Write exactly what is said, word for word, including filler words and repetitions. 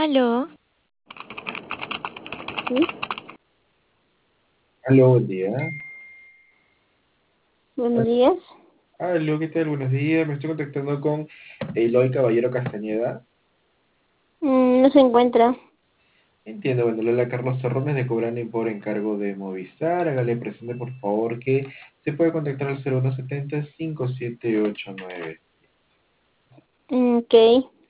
Aló, Sí, Aló, buen día. buenos días. Aló, ¿qué tal? Buenos días. Me estoy contactando con Eloy Caballero Castañeda. Mm, no se encuentra. Entiendo, bueno, Lola Carlos Torrones de Cobrani por encargo de Movistar. Hágale presente, por favor, que se puede contactar al cero uno setenta, cinco siete ocho nueve. Mm, ok.